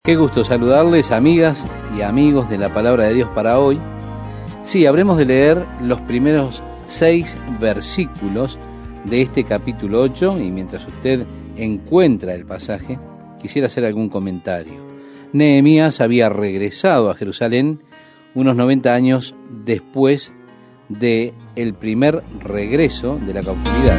Qué gusto saludarles, amigas y amigos de la Palabra de Dios para hoy. Sí, habremos de leer los primeros 6 versículos de este capítulo 8, y mientras usted encuentra el pasaje, quisiera hacer algún comentario. Nehemías había regresado a Jerusalén unos 90 años después de el primer regreso de la cautividad.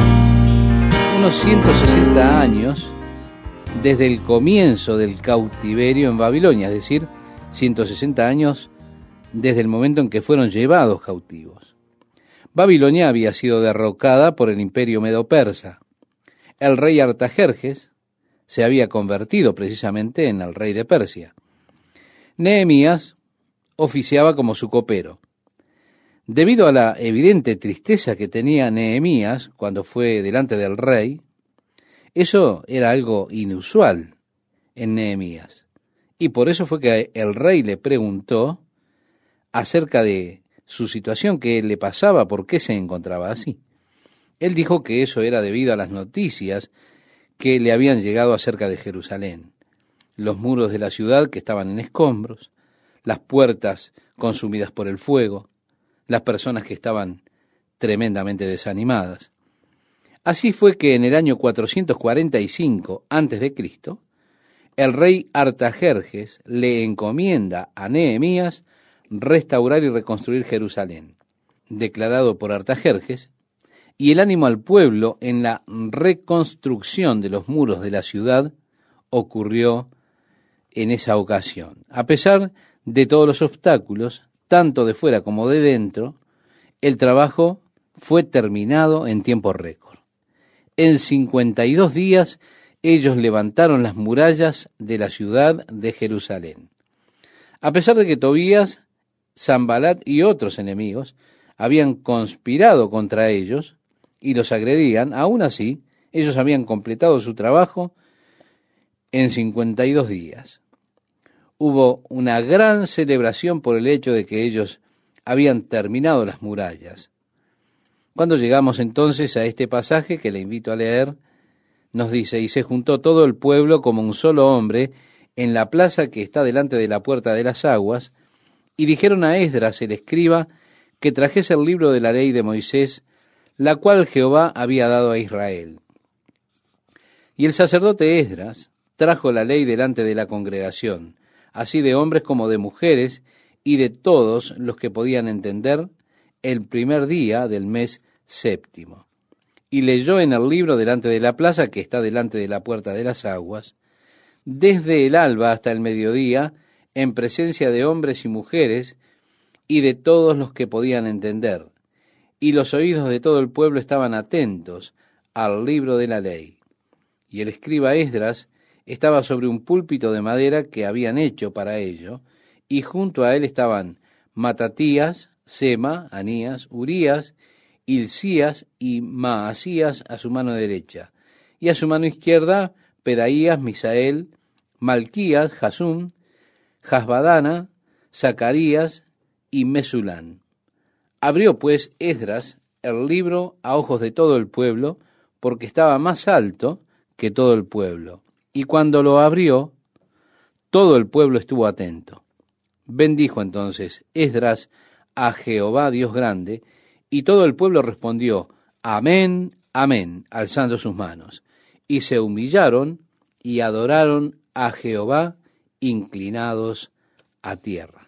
Unos 160 años desde el comienzo del cautiverio en Babilonia, es decir, 160 años desde el momento en que fueron llevados cautivos. Babilonia había sido derrocada por el imperio medo-persa. El rey Artajerjes se había convertido precisamente en el rey de Persia. Nehemías oficiaba como su copero. Debido a la evidente tristeza que tenía Nehemías cuando fue delante del rey, eso era algo inusual en Nehemías. Y por eso fue que el rey le preguntó acerca de su situación, qué le pasaba, por qué se encontraba así. Él dijo que eso era debido a las noticias que le habían llegado acerca de Jerusalén. Los muros de la ciudad que estaban en escombros, las puertas consumidas por el fuego, las personas que estaban tremendamente desanimadas. Así fue que en el año 445 a.C., el rey Artajerjes le encomienda a Nehemías restaurar y reconstruir Jerusalén, declarado por Artajerjes, y el ánimo al pueblo en la reconstrucción de los muros de la ciudad ocurrió en esa ocasión. A pesar de todos los obstáculos, tanto de fuera como de dentro, el trabajo fue terminado en tiempo récord. En 52 días ellos levantaron las murallas de la ciudad de Jerusalén. A pesar de que Tobías, Sanbalat y otros enemigos habían conspirado contra ellos y los agredían, aún así ellos habían completado su trabajo en 52 días. Hubo una gran celebración por el hecho de que ellos habían terminado las murallas. Cuando llegamos entonces a este pasaje que le invito a leer, nos dice: y se juntó todo el pueblo como un solo hombre en la plaza que está delante de la puerta de las aguas, y dijeron a Esdras el escriba que trajese el libro de la ley de Moisés, la cual Jehová había dado a Israel. Y el sacerdote Esdras trajo la ley delante de la congregación, así de hombres como de mujeres, y de todos los que podían entender, el primer día del mes séptimo. Y leyó en el libro delante de la plaza que está delante de la puerta de las aguas, desde el alba hasta el mediodía, en presencia de hombres y mujeres, y de todos los que podían entender. Y los oídos de todo el pueblo estaban atentos al libro de la ley. Y el escriba Esdras estaba sobre un púlpito de madera que habían hecho para ello, y junto a él estaban Matatías, Sema, Anías, Urías, Hilcías y Maasías a su mano derecha, y a su mano izquierda Pedaías, Misael, Malquías, Jasum, Jasbadana, Zacarías y Mesulán. Abrió pues Esdras el libro a ojos de todo el pueblo, porque estaba más alto que todo el pueblo, y cuando lo abrió, todo el pueblo estuvo atento. Bendijo entonces Esdras a Jehová Dios grande, y todo el pueblo respondió: Amén, amén, alzando sus manos. Y se humillaron y adoraron a Jehová, inclinados a tierra.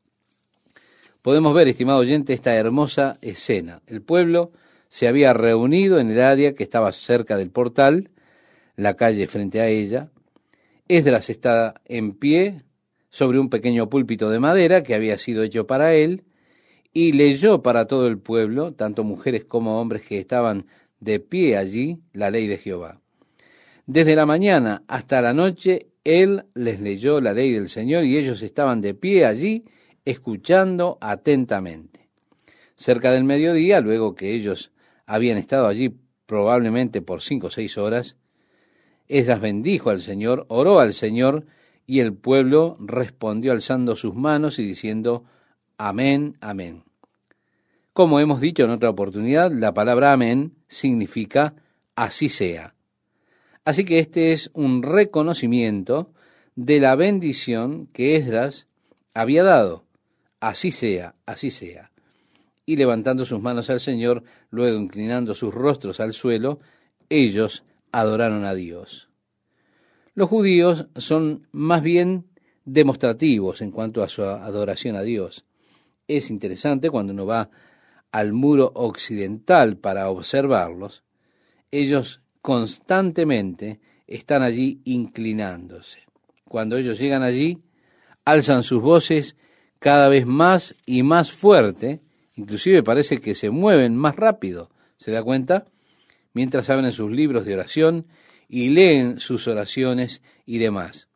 Podemos ver, estimado oyente, esta hermosa escena. El pueblo se había reunido en el área que estaba cerca del portal, la calle frente a ella. Esdras está en pie sobre un pequeño púlpito de madera que había sido hecho para él, y leyó para todo el pueblo, tanto mujeres como hombres que estaban de pie allí, la ley de Jehová. Desde la mañana hasta la noche, él les leyó la ley del Señor, y ellos estaban de pie allí, escuchando atentamente. Cerca del mediodía, luego que ellos habían estado allí probablemente por 5 o 6 horas, Esdras bendijo al Señor, oró al Señor, y el pueblo respondió alzando sus manos y diciendo: Amén, amén. Como hemos dicho en otra oportunidad, la palabra amén significa así sea. Así que este es un reconocimiento de la bendición que Esdras había dado. Así sea, así sea. Y levantando sus manos al Señor, luego inclinando sus rostros al suelo, ellos adoraron a Dios. Los judíos son más bien demostrativos en cuanto a su adoración a Dios. Es interesante cuando uno va al muro occidental para observarlos, ellos constantemente están allí inclinándose. Cuando ellos llegan allí, alzan sus voces cada vez más y más fuerte, inclusive parece que se mueven más rápido, ¿se da cuenta? Mientras abren sus libros de oración y leen sus oraciones y demás.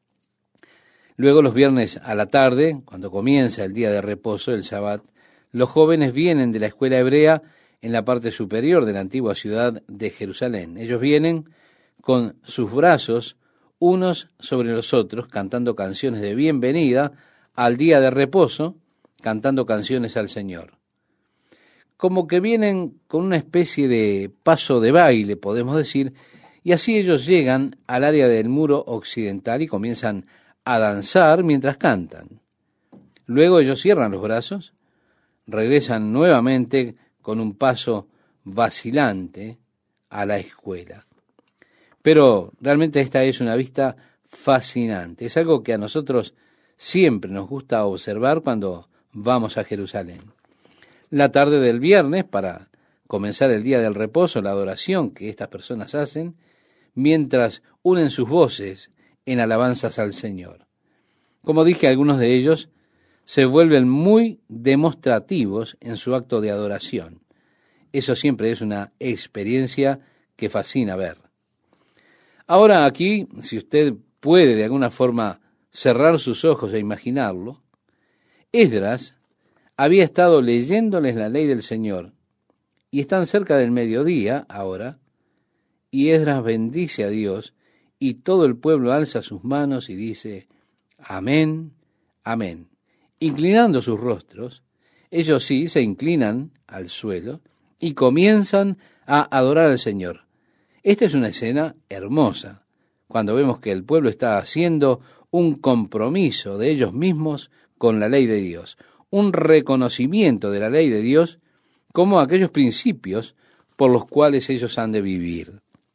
Luego los viernes a la tarde, cuando comienza el día de reposo, el Shabbat, los jóvenes vienen de la escuela hebrea en la parte superior de la antigua ciudad de Jerusalén. Ellos vienen con sus brazos unos sobre los otros, cantando canciones de bienvenida al día de reposo, cantando canciones al Señor. Como que vienen con una especie de paso de baile, podemos decir, y así ellos llegan al área del muro occidental y comienzan a danzar mientras cantan. Luego ellos cierran los brazos, regresan nuevamente con un paso vacilante a la escuela. Pero realmente esta es una vista fascinante. Es algo que a nosotros siempre nos gusta observar cuando vamos a Jerusalén. La tarde del viernes, para comenzar el día del reposo, la adoración que estas personas hacen, mientras unen sus voces en alabanzas al Señor. Como dije, algunos de ellos se vuelven muy demostrativos en su acto de adoración. Eso siempre es una experiencia que fascina ver. Ahora aquí, si usted puede de alguna forma cerrar sus ojos e imaginarlo, Esdras había estado leyéndoles la ley del Señor y están cerca del mediodía ahora, y Esdras bendice a Dios y todo el pueblo alza sus manos y dice, amén, amén. Inclinando sus rostros, ellos sí se inclinan al suelo y comienzan a adorar al Señor. Esta es una escena hermosa, cuando vemos que el pueblo está haciendo un compromiso de ellos mismos con la ley de Dios, un reconocimiento de la ley de Dios como aquellos principios por los cuales ellos han de vivir.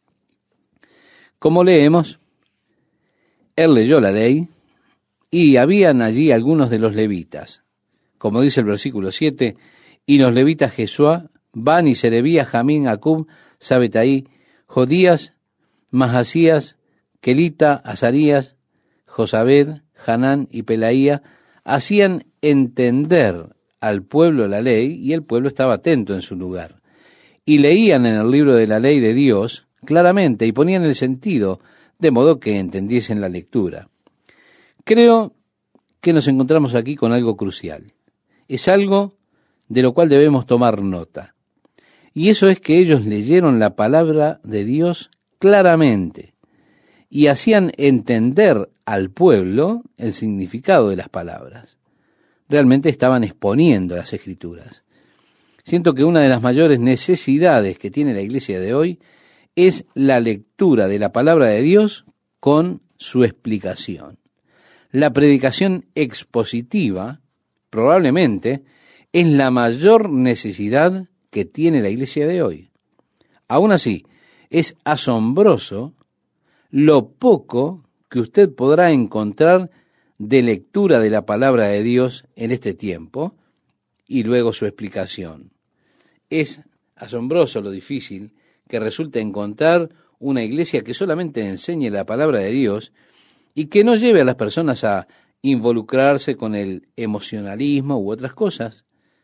Como leemos, él leyó la ley y habían allí algunos de los levitas, como dice el versículo 7, y los levitas Jesuá, Bani, Serebía, Jamín, Acub, Sabetaí, Jodías, Mahasías, Kelita, Azarías, Josabed, Hanán y Pelaía, hacían entender al pueblo la ley, y el pueblo estaba atento en su lugar. Y leían en el libro de la ley de Dios claramente y ponían el sentido, de modo que entendiesen la lectura. Creo que nos encontramos aquí con algo crucial. Es algo de lo cual debemos tomar nota. Y eso es que ellos leyeron la palabra de Dios claramente y hacían entender al pueblo el significado de las palabras. Realmente estaban exponiendo las Escrituras. Siento que una de las mayores necesidades que tiene la iglesia de hoy es la lectura de la palabra de Dios con su explicación. La predicación expositiva probablemente es la mayor necesidad que tiene la iglesia de hoy. Aún así, es asombroso lo poco que usted podrá encontrar de lectura de la palabra de Dios en este tiempo y luego su explicación. Es asombroso lo difícil que resulta encontrar una iglesia que solamente enseñe la palabra de Dios y que no lleve a las personas a involucrarse con el emocionalismo u otras cosas,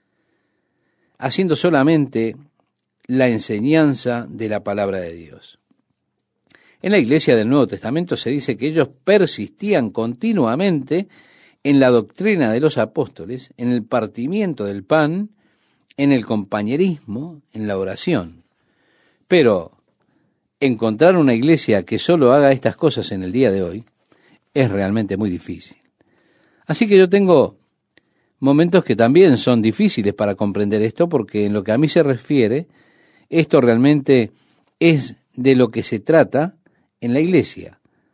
haciendo solamente la enseñanza de la palabra de Dios. En la iglesia del Nuevo Testamento se dice que ellos persistían continuamente en la doctrina de los apóstoles, en el partimiento del pan, en el compañerismo, en la oración. Pero encontrar una iglesia que solo haga estas cosas en el día de hoy es realmente muy difícil. Así que yo tengo momentos que también son difíciles para comprender esto, porque en lo que a mí se refiere, esto realmente es de lo que se trata en la iglesia.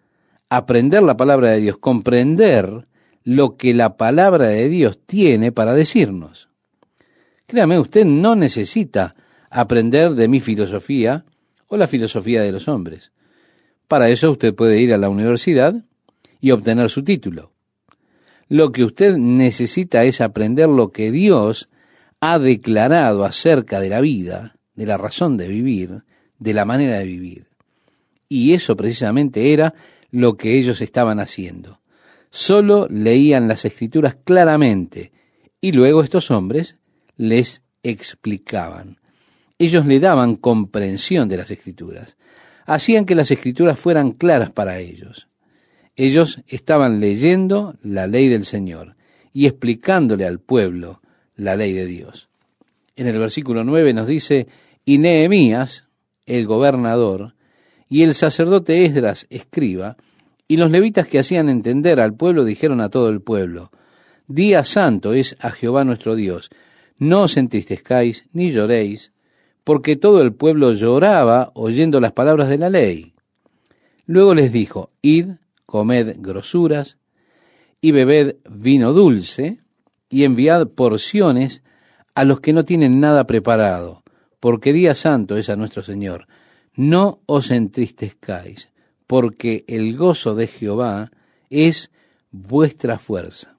aprender la palabra de Dios, comprender lo que la palabra de Dios tiene para decirnos. Créame, usted no necesita aprender de mi filosofía o la filosofía de los hombres. Para eso usted puede ir a la universidad y obtener su título. Lo que usted necesita es aprender lo que Dios ha declarado acerca de la vida, de la razón de vivir, de la manera de vivir. Y eso precisamente era lo que ellos estaban haciendo. Solo leían las Escrituras claramente y luego estos hombres les explicaban. Ellos le daban comprensión de las Escrituras. Hacían que las Escrituras fueran claras para ellos. Ellos estaban leyendo la ley del Señor y explicándole al pueblo la ley de Dios. En el versículo 9 nos dice, y Nehemías, el gobernador, y el sacerdote Esdras, escriba, y los levitas que hacían entender al pueblo dijeron a todo el pueblo, día santo es a Jehová nuestro Dios, no os entristezcáis ni lloréis, porque todo el pueblo lloraba oyendo las palabras de la ley. Luego les dijo, id, comed grosuras, y bebed vino dulce, y enviad porciones a los que no tienen nada preparado, porque día santo es a nuestro Señor. No os entristezcáis, porque el gozo de Jehová es vuestra fuerza.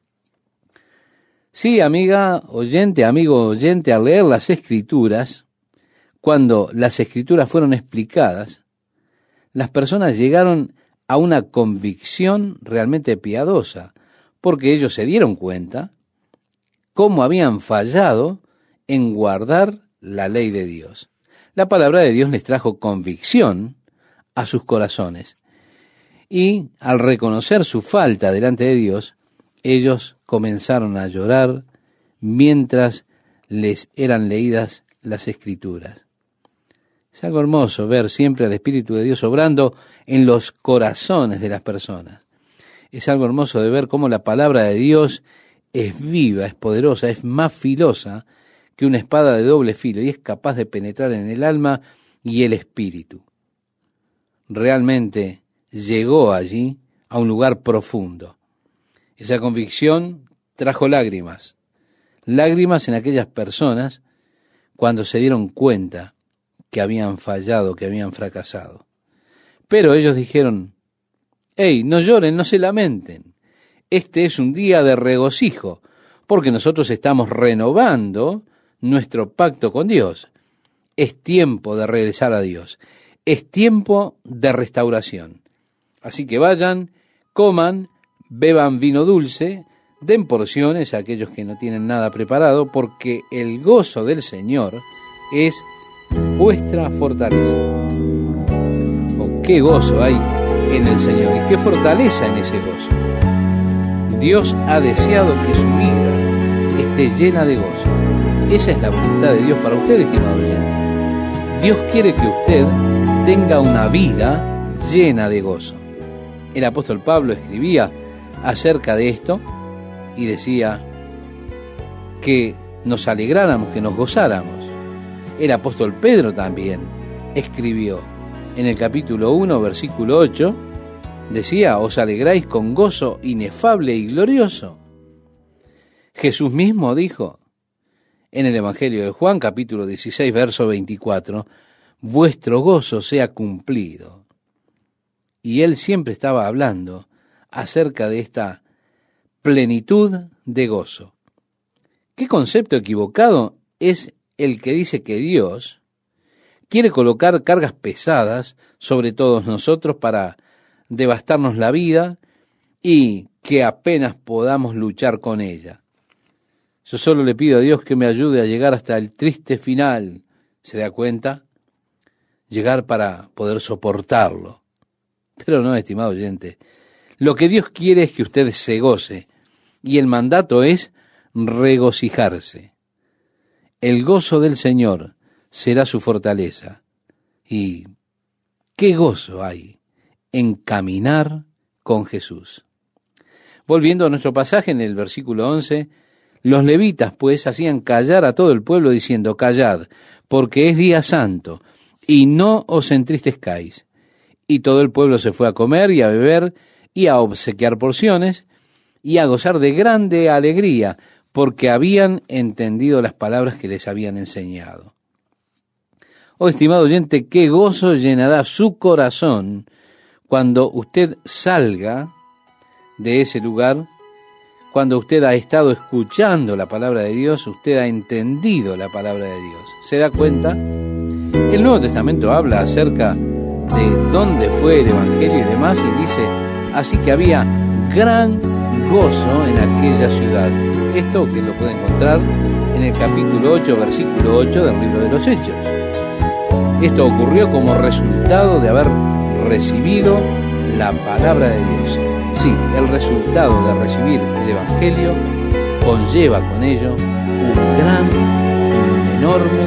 Sí, amiga oyente, amigo oyente, al leer las Escrituras, cuando las Escrituras fueron explicadas, las personas llegaron a una convicción realmente piadosa, porque ellos se dieron cuenta cómo habían fallado en guardar la ley de Dios. La palabra de Dios les trajo convicción a sus corazones, y al reconocer su falta delante de Dios, ellos comenzaron a llorar mientras les eran leídas las Escrituras. Es algo hermoso ver siempre al Espíritu de Dios obrando en los corazones de las personas. Es algo hermoso de ver cómo la palabra de Dios es viva, es poderosa, es más filosa que una espada de doble filo y es capaz de penetrar en el alma y el espíritu. Realmente llegó allí a un lugar profundo. Esa convicción trajo lágrimas en aquellas personas cuando se dieron cuenta que habían fallado, que habían fracasado. Pero ellos dijeron, hey, no lloren, no se lamenten. Este es un día de regocijo, porque nosotros estamos renovando nuestro pacto con Dios. Es tiempo de regresar a Dios. Es tiempo de restauración. Así que vayan, coman, beban vino dulce, den porciones a aquellos que no tienen nada preparado, porque el gozo del Señor es vuestra fortaleza. Oh, qué gozo hay en el Señor y qué fortaleza en ese gozo. Dios ha deseado que su vida esté llena de gozo. Esa es la voluntad de Dios para usted, estimado oyente. Dios quiere que usted tenga una vida llena de gozo. El apóstol Pablo escribía acerca de esto y decía que nos alegráramos, que nos gozáramos. El apóstol Pedro también escribió en el capítulo 1, versículo 8, decía, os alegráis con gozo inefable y glorioso. Jesús mismo dijo en el Evangelio de Juan, capítulo 16, verso 24, vuestro gozo sea cumplido. Y él siempre estaba hablando acerca de esta plenitud de gozo. ¿Qué concepto equivocado es el que dice que Dios quiere colocar cargas pesadas sobre todos nosotros para devastarnos la vida y que apenas podamos luchar con ella? Yo solo le pido a Dios que me ayude a llegar hasta el triste final, ¿se da cuenta? Llegar para poder soportarlo. Pero no, estimado oyente, lo que Dios quiere es que usted se goce, y el mandato es regocijarse. El gozo del Señor será su fortaleza. Y qué gozo hay en caminar con Jesús. Volviendo a nuestro pasaje en el versículo 11, los levitas pues hacían callar a todo el pueblo diciendo, callad, porque es día santo, y no os entristezcáis. Y todo el pueblo se fue a comer y a beber y a obsequiar porciones y a gozar de grande alegría, porque habían entendido las palabras que les habían enseñado. Oh, estimado oyente, qué gozo llenará su corazón cuando usted salga de ese lugar, cuando usted ha estado escuchando la palabra de Dios, usted ha entendido la palabra de Dios. ¿Se da cuenta? El Nuevo Testamento habla acerca de dónde fue el Evangelio y demás, y dice, así que había gran gozo en aquella ciudad. Esto que lo puede encontrar en el capítulo 8, versículo 8 del libro de los Hechos. Esto ocurrió como resultado de haber recibido la palabra de Dios. Sí, el resultado de recibir el Evangelio conlleva con ello un enorme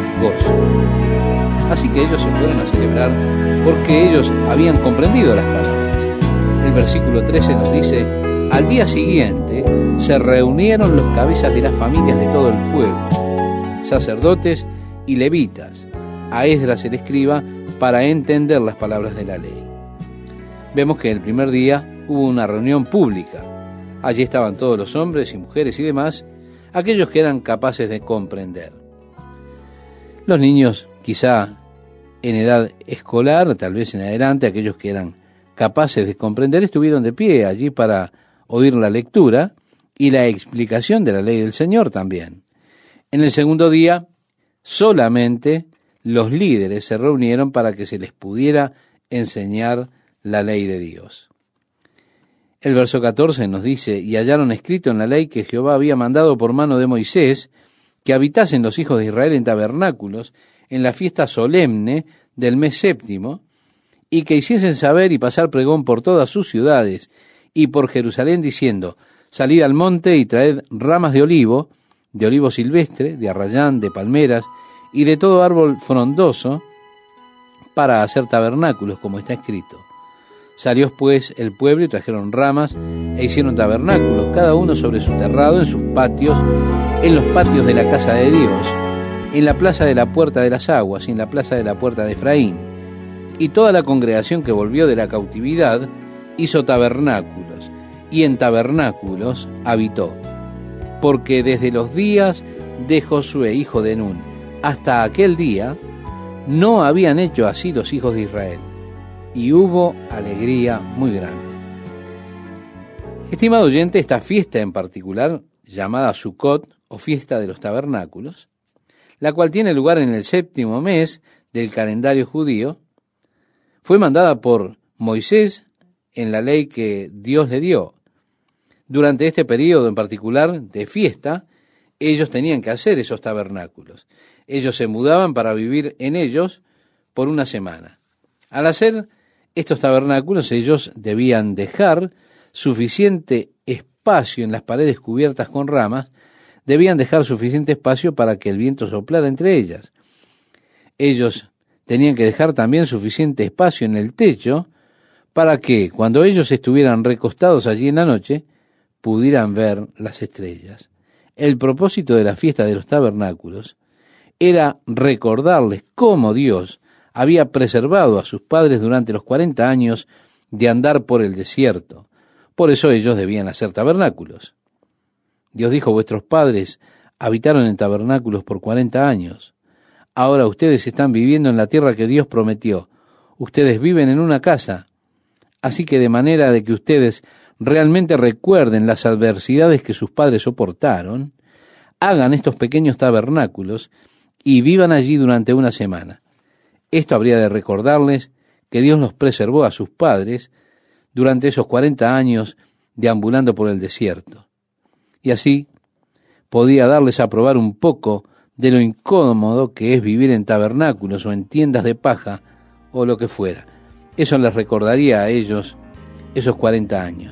gozo. Así que ellos se fueron a celebrar porque ellos habían comprendido las palabras. El versículo 13 nos dice, al día siguiente se reunieron los cabezas de las familias de todo el pueblo, sacerdotes y levitas, a Esdras el escriba, para entender las palabras de la ley. Vemos que el primer día hubo una reunión pública. Allí estaban todos los hombres y mujeres y demás, aquellos que eran capaces de comprender. Los niños, quizá en edad escolar, tal vez en adelante, aquellos que eran capaces de comprender, estuvieron de pie allí para oír la lectura y la explicación de la ley del Señor también. En el segundo día, solamente los líderes se reunieron para que se les pudiera enseñar la ley de Dios. El verso 14 nos dice, y hallaron escrito en la ley que Jehová había mandado por mano de Moisés, que habitasen los hijos de Israel en tabernáculos, en la fiesta solemne del mes séptimo, y que hiciesen saber y pasar pregón por todas sus ciudades y por Jerusalén, diciendo, salid al monte y traed ramas de olivo silvestre, de arrayán, de palmeras, y de todo árbol frondoso, para hacer tabernáculos, como está escrito. Salió pues el pueblo y trajeron ramas, e hicieron tabernáculos, cada uno sobre su terrado, en sus patios, en los patios de la casa de Dios, en la plaza de la puerta de las aguas, y en la plaza de la puerta de Efraín. Y toda la congregación que volvió de la cautividad hizo tabernáculos, y en tabernáculos habitó. Porque desde los días de Josué, hijo de Nun, hasta aquel día, no habían hecho así los hijos de Israel, y hubo alegría muy grande. Estimado oyente, esta fiesta en particular, llamada Sukkot, o fiesta de los tabernáculos, la cual tiene lugar en el séptimo mes del calendario judío, fue mandada por Moisés en la ley que Dios le dio. Durante este periodo en particular de fiesta, ellos tenían que hacer esos tabernáculos. Ellos se mudaban para vivir en ellos por una semana. Al hacer estos tabernáculos, ellos debían dejar suficiente espacio en las paredes cubiertas con ramas, debían dejar suficiente espacio para que el viento soplara entre ellas. Ellos tenían que dejar también suficiente espacio en el techo para que, cuando ellos estuvieran recostados allí en la noche, pudieran ver las estrellas. El propósito de la fiesta de los tabernáculos era recordarles cómo Dios había preservado a sus padres durante los 40 años de andar por el desierto. Por eso ellos debían hacer tabernáculos. Dios dijo, vuestros padres habitaron en tabernáculos por 40 años. Ahora ustedes están viviendo en la tierra que Dios prometió. Ustedes viven en una casa. Así que de manera de que ustedes realmente recuerden las adversidades que sus padres soportaron, hagan estos pequeños tabernáculos y vivan allí durante una semana. Esto habría de recordarles que Dios los preservó a sus padres durante esos 40 años deambulando por el desierto. Y así podía darles a probar un poco de lo incómodo que es vivir en tabernáculos o en tiendas de paja o lo que fuera. Eso les recordaría a ellos esos 40 años.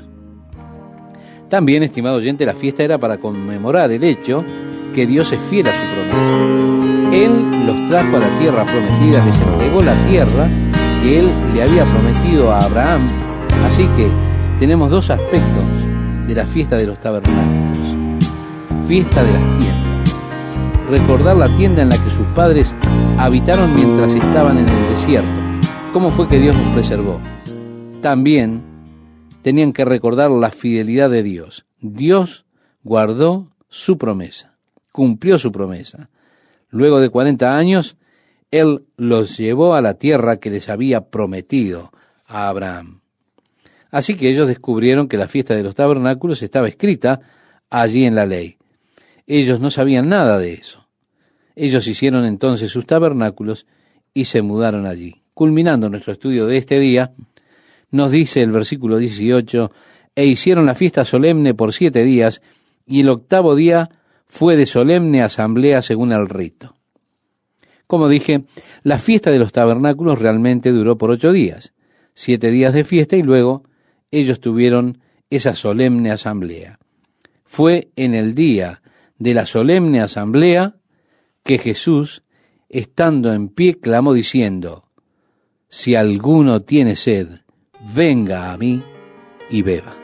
También, estimado oyente, la fiesta era para conmemorar el hecho que Dios es fiel a su promesa. Él los trajo a la tierra prometida, les entregó la tierra que Él le había prometido a Abraham. Así que tenemos dos aspectos de la fiesta de los tabernáculos. Fiesta de las tiendas. Recordar la tienda en la que sus padres habitaron mientras estaban en el desierto. ¿Cómo fue que Dios los preservó? También tenían que recordar la fidelidad de Dios. Dios guardó su promesa, cumplió su promesa. Luego de 40 años, Él los llevó a la tierra que les había prometido a Abraham. Así que ellos descubrieron que la fiesta de los tabernáculos estaba escrita allí en la ley. Ellos no sabían nada de eso. Ellos hicieron entonces sus tabernáculos y se mudaron allí. Culminando nuestro estudio de este día, nos dice el versículo 18, e hicieron la fiesta solemne por 7 días, y el 8º día fue de solemne asamblea según el rito. Como dije, la fiesta de los tabernáculos realmente duró por 8 días, 7 días de fiesta, y luego ellos tuvieron esa solemne asamblea. Fue en el día de la solemne asamblea que Jesús, estando en pie, clamó diciendo, si alguno tiene sed, venga a mí y beba.